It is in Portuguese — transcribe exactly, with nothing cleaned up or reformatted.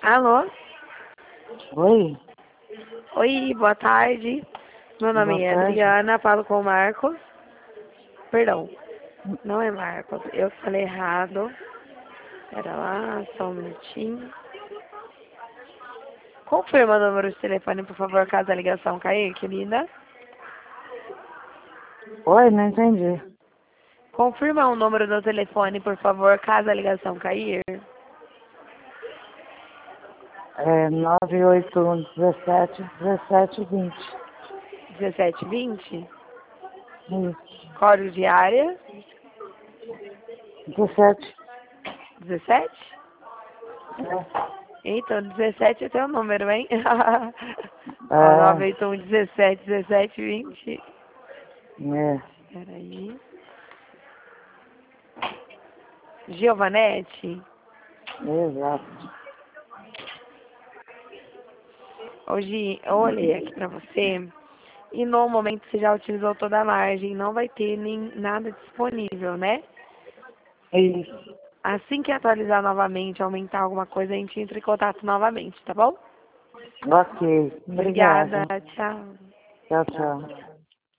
Alô? Oi, Oi, boa tarde. Meu boa nome é tarde. Adriana, falo com o Marcos. Perdão, não é Marcos, eu falei errado. Pera lá, só um minutinho. Confirma o número de telefone, por favor, caso a ligação cair, querida. Oi, não entendi. Confirma o número do telefone, por favor, caso a ligação cair. É nove oito um dezessete dezessete vinte. dezessete vinte. Isso. Código de área. dezessete. dezessete? É. Então, dezessete é teu número, hein? Ó, nove É. oito um dezessete dezessete vinte. É. Peraí. Giovanete? Exato. Hoje eu olhei aqui pra você e no momento você já utilizou toda a margem, não vai ter nem nada disponível, né? Isso. Assim que atualizar novamente, aumentar alguma coisa, a gente entra em contato novamente, tá bom? Ok. Obrigada, Obrigada. tchau. Tchau, tchau.